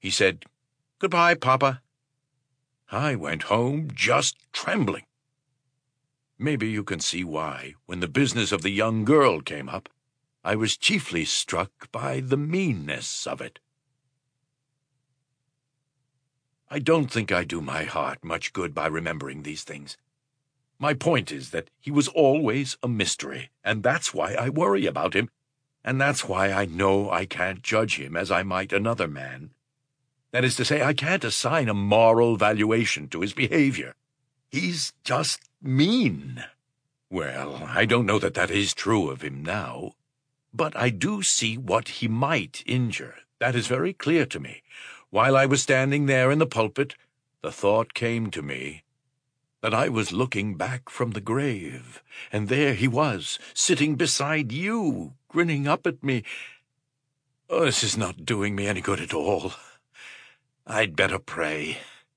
He said, "Goodbye, Papa." I went home just trembling. Maybe you can see why, when the business of the young girl came up, I was chiefly struck by the meanness of it. I don't think I do my heart much good by remembering these things. My point is that he was always a mystery, and that's why I worry about him, and that's why I know I can't judge him as I might another man. That is to say, I can't assign a moral valuation to his behavior. He's just mean. Well, I don't know that that is true of him now, but I do see what he might injure. That is very clear to me. While I was standing there in the pulpit, the thought came to me that I was looking back from the grave, and there he was, sitting beside you, grinning up at me. Oh, this is not doing me any good at all. I'd better pray.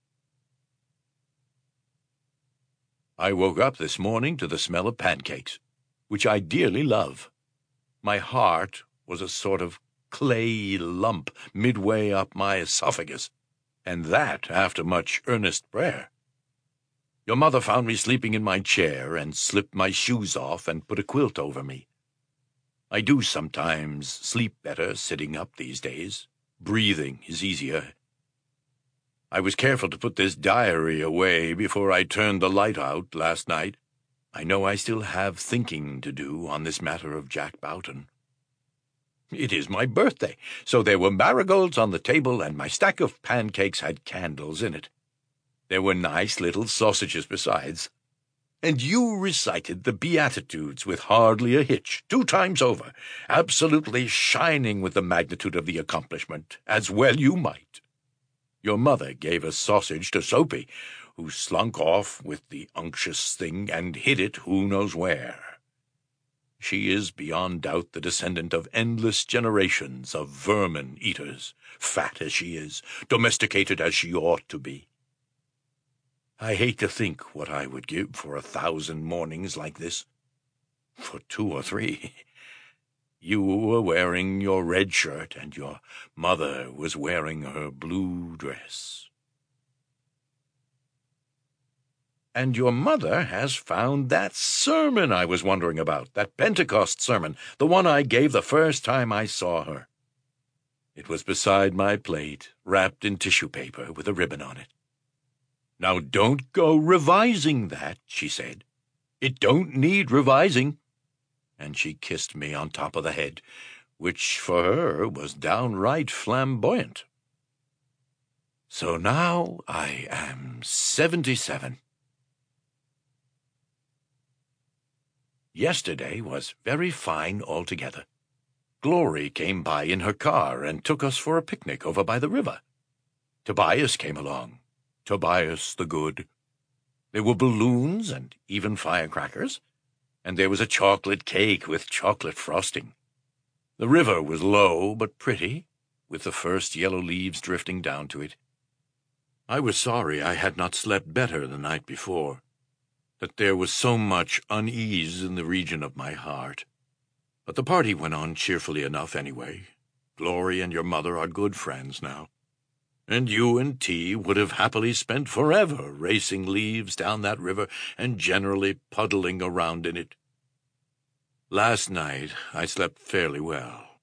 I woke up this morning to the smell of pancakes, which I dearly love. My heart was a sort of clay lump midway up my esophagus, and that after much earnest prayer. Your mother found me sleeping in my chair and slipped my shoes off and put a quilt over me. I do sometimes sleep better sitting up these days. Breathing is easier. I was careful to put this diary away before I turned the light out last night. I know I still have thinking to do on this matter of Jack Boughton. It is my birthday, so there were marigolds on the table, and my stack of pancakes had candles in it. There were nice little sausages besides. And you recited the Beatitudes with hardly a hitch, 2 times over, absolutely shining with the magnitude of the accomplishment, as well you might. Your mother gave a sausage to Soapy, who slunk off with the unctuous thing and hid it who knows where. She is beyond doubt the descendant of endless generations of vermin-eaters, fat as she is, domesticated as she ought to be. I hate to think what I would give for 1,000 mornings like this. For 2 or 3. You were wearing your red shirt, and your mother was wearing her blue dress. And your mother has found that sermon I was wondering about, that Pentecost sermon, the one I gave the first time I saw her. It was beside my plate, wrapped in tissue paper with a ribbon on it. "Now don't go revising that," she said. "It don't need revising." And she kissed me on top of the head, which for her was downright flamboyant. So now I am 77. Yesterday was very fine altogether. Glory came by in her car and took us for a picnic over by the river. Tobias came along. Tobias the good. There were balloons and even firecrackers, and there was a chocolate cake with chocolate frosting. The river was low but pretty, with the first yellow leaves drifting down to it. I was sorry I had not slept better the night before, that there was so much unease in the region of my heart. But the party went on cheerfully enough anyway. Glory and your mother are good friends now. And you and T would have happily spent forever racing leaves down that river and generally puddling around in it. Last night I slept fairly well.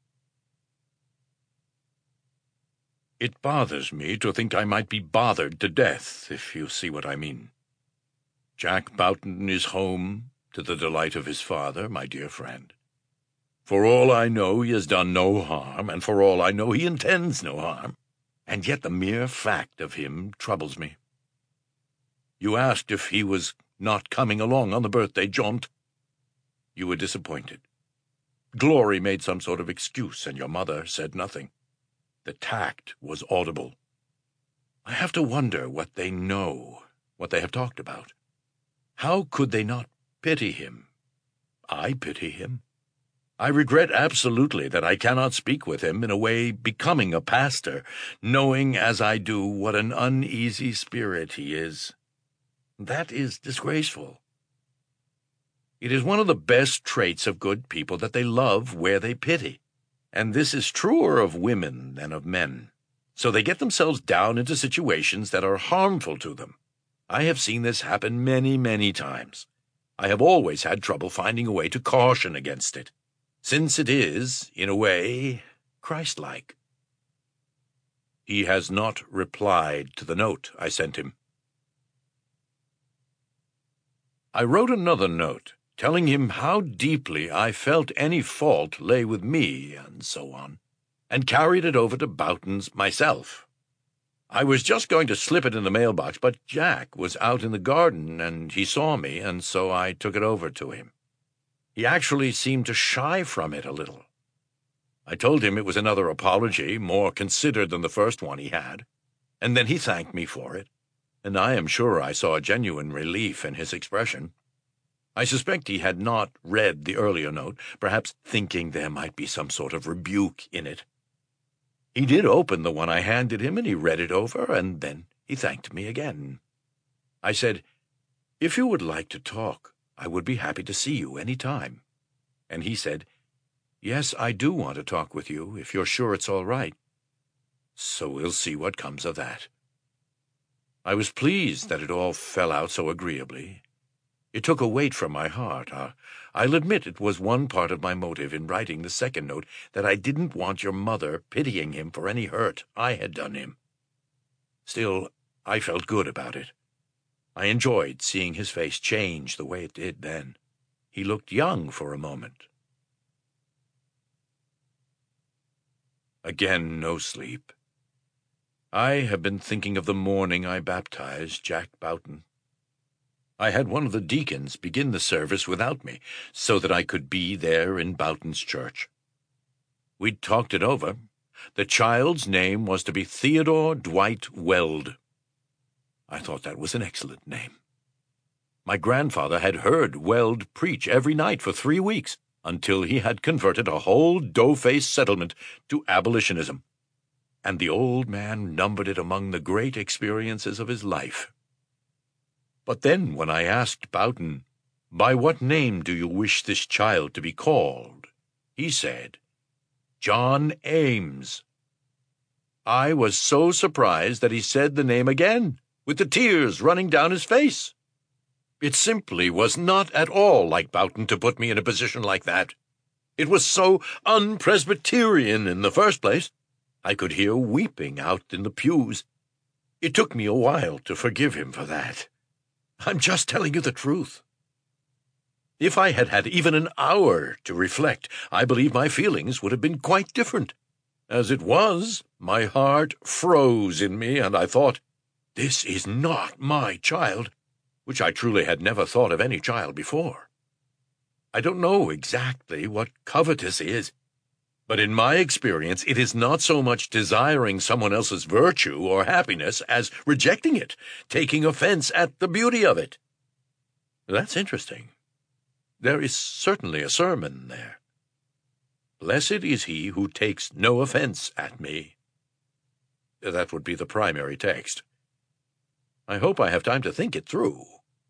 It bothers me to think I might be bothered to death, if you see what I mean. Jack Boughton is home, to the delight of his father, my dear friend. For all I know, he has done no harm, and for all I know, he intends no harm. And yet the mere fact of him troubles me. You asked if he was not coming along on the birthday jaunt. You were disappointed. Glory made some sort of excuse, and your mother said nothing. The tact was audible. I have to wonder what they know, what they have talked about. How could they not pity him? I pity him. I regret absolutely that I cannot speak with him in a way becoming a pastor, knowing as I do what an uneasy spirit he is. That is disgraceful. It is one of the best traits of good people that they love where they pity, and this is truer of women than of men. So they get themselves down into situations that are harmful to them. I have seen this happen many, many times. I have always had trouble finding a way to caution against it, since it is, in a way, Christ-like. He has not replied to the note I sent him. I wrote another note, telling him how deeply I felt any fault lay with me, and so on, and carried it over to Boughton's myself. I was just going to slip it in the mailbox, but Jack was out in the garden, and he saw me, and so I took it over to him. He actually seemed to shy from it a little. I told him it was another apology, more considered than the first one he had, and then he thanked me for it, and I am sure I saw genuine relief in his expression. I suspect he had not read the earlier note, perhaps thinking there might be some sort of rebuke in it. He did open the one I handed him, and he read it over, and then he thanked me again. I said, "If you would like to talk, I would be happy to see you any time." And he said, "Yes, I do want to talk with you, if you're sure it's all right. So we'll see what comes of that." I was pleased that it all fell out so agreeably. It took a weight from my heart. I'll admit it was one part of my motive in writing the second note, that I didn't want your mother pitying him for any hurt I had done him. Still, I felt good about it. I enjoyed seeing his face change the way it did then. He looked young for a moment. Again, no sleep. I have been thinking of the morning I baptized Jack Boughton. I had one of the deacons begin the service without me, so that I could be there in Boughton's church. We'd talked it over. The child's name was to be Theodore Dwight Weld. I thought that was an excellent name. My grandfather had heard Weld preach every night for 3 weeks, until he had converted a whole dough-faced settlement to abolitionism, and the old man numbered it among the great experiences of his life. But then, when I asked Boughton, "By what name do you wish this child to be called?" he said, "John Ames." I was so surprised that he said the name again, with the tears running down his face. It simply was not at all like Boughton to put me in a position like that. It was so un-Presbyterian in the first place. I could hear weeping out in the pews. It took me a while to forgive him for that. I'm just telling you the truth. If I had had even an hour to reflect, I believe my feelings would have been quite different. As it was, my heart froze in me, and I thought, this is not my child, which I truly had never thought of any child before. I don't know exactly what covetous is, but in my experience it is not so much desiring someone else's virtue or happiness as rejecting it, taking offense at the beauty of it. That's interesting. There is certainly a sermon there. Blessed is he who takes no offense at me. That would be the primary text. I hope I have time to think it through.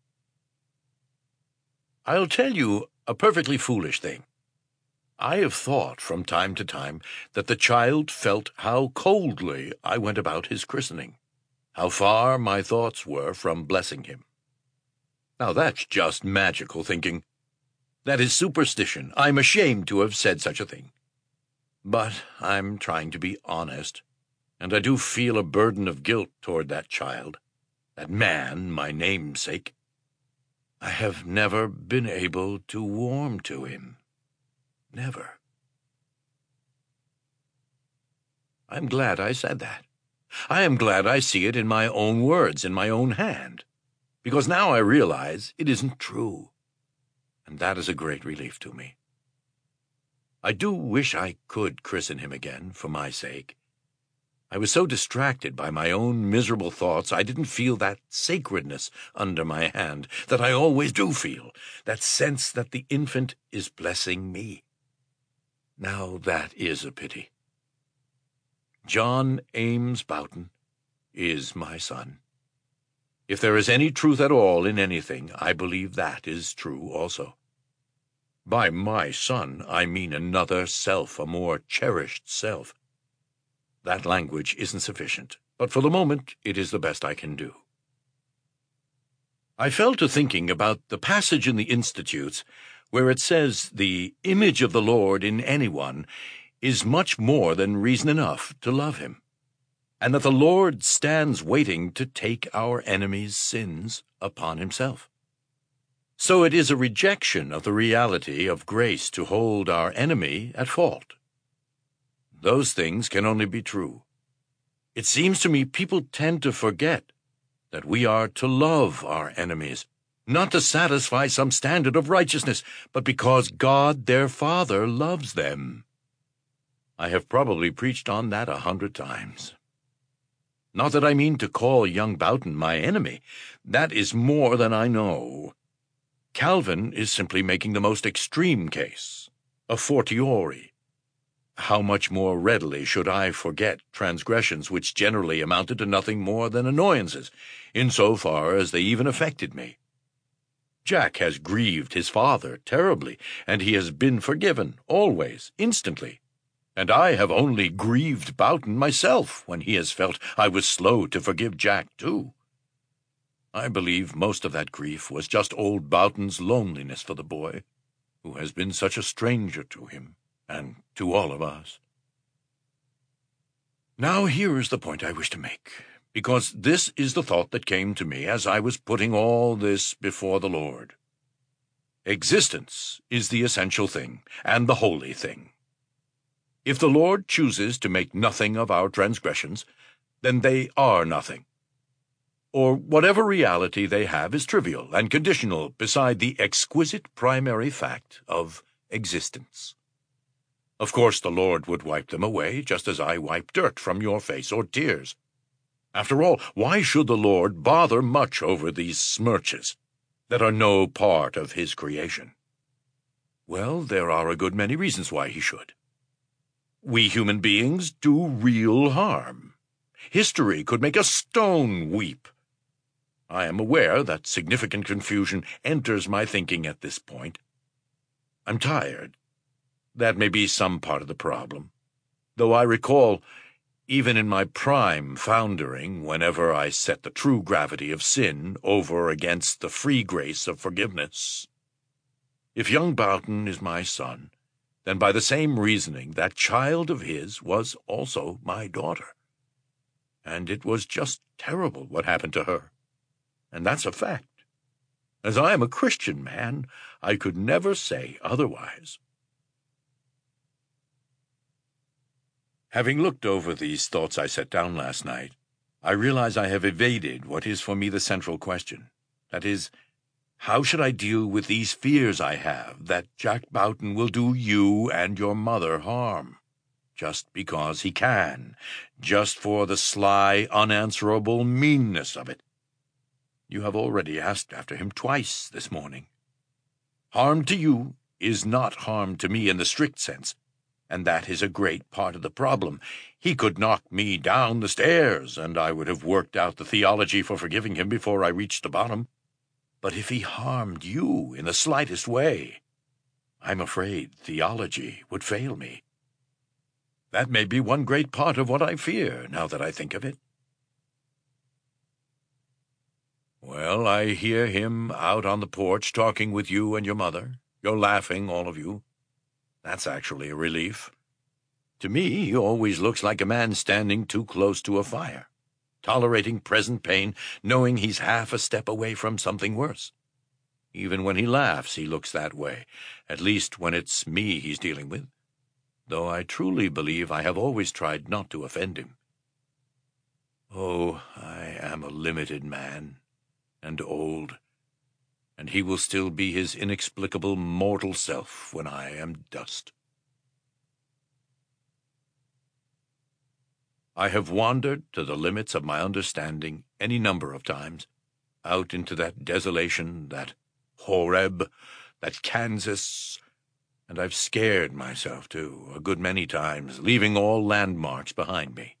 I'll tell you a perfectly foolish thing. I have thought from time to time that the child felt how coldly I went about his christening, how far my thoughts were from blessing him. Now that's just magical thinking. That is superstition. I'm ashamed to have said such a thing. But I'm trying to be honest, and I do feel a burden of guilt toward that child, that man, my namesake. I have never been able to warm to him. Never. I'm glad I said that. I am glad I see it in my own words, in my own hand, because now I realize it isn't true, and that is a great relief to me. I do wish I could christen him again, for my sake. I was so distracted by my own miserable thoughts, I didn't feel that sacredness under my hand that I always do feel, that sense that the infant is blessing me. Now that is a pity. John Ames Boughton is my son. If there is any truth at all in anything, I believe that is true also. By my son, I mean another self, a more cherished self. That language isn't sufficient, but for the moment it is the best I can do. I fell to thinking about the passage in the Institutes where it says the image of the Lord in anyone is much more than reason enough to love him, and that the Lord stands waiting to take our enemies' sins upon himself. So it is a rejection of the reality of grace to hold our enemy at fault. Those things can only be true. It seems to me people tend to forget that we are to love our enemies, not to satisfy some standard of righteousness, but because God their Father loves them. I have probably preached on that 100 times. Not that I mean to call young Boughton my enemy. That is more than I know. Calvin is simply making the most extreme case, a fortiori. How much more readily should I forget transgressions which generally amounted to nothing more than annoyances, in so far as they even affected me? Jack has grieved his father terribly, and he has been forgiven, always, instantly. And I have only grieved Boughton myself when he has felt I was slow to forgive Jack, too. I believe most of that grief was just old Boughton's loneliness for the boy, who has been such a stranger to him and to all of us. Now here is the point I wish to make, because this is the thought that came to me as I was putting all this before the Lord. Existence is the essential thing and the holy thing. If the Lord chooses to make nothing of our transgressions, then they are nothing. Or whatever reality they have is trivial and conditional beside the exquisite primary fact of existence. Of course, the Lord would wipe them away, just as I wipe dirt from your face or tears. After all, why should the Lord bother much over these smirches that are no part of his creation? Well, there are a good many reasons why he should. We human beings do real harm. History could make a stone weep. I am aware that significant confusion enters my thinking at this point. I'm tired. That may be some part of the problem, though I recall, even in my prime foundering, whenever I set the true gravity of sin over against the free grace of forgiveness. If young Boughton is my son, then by the same reasoning that child of his was also my daughter. And it was just terrible what happened to her. And that's a fact. As I am a Christian man, I could never say otherwise. Having looked over these thoughts I set down last night, I realize I have evaded what is for me the central question. That is, how should I deal with these fears I have that Jack Boughton will do you and your mother harm? Just because he can, just for the sly, unanswerable meanness of it. You have already asked after him twice this morning. Harm to you is not harm to me in the strict sense, and that is a great part of the problem. He could knock me down the stairs, and I would have worked out the theology for forgiving him before I reached the bottom. But if he harmed you in the slightest way, I'm afraid theology would fail me. That may be one great part of what I fear, now that I think of it. Well, I hear him out on the porch talking with you and your mother. You're laughing, all of you. That's actually a relief. To me, he always looks like a man standing too close to a fire, tolerating present pain, knowing he's half a step away from something worse. Even when he laughs, he looks that way, at least when it's me he's dealing with, though I truly believe I have always tried not to offend him. Oh, I am a limited man, and old, and he will still be his inexplicable mortal self when I am dust. I have wandered to the limits of my understanding any number of times, out into that desolation, that Horeb, that Kansas, and I've scared myself, too, a good many times, leaving all landmarks behind me.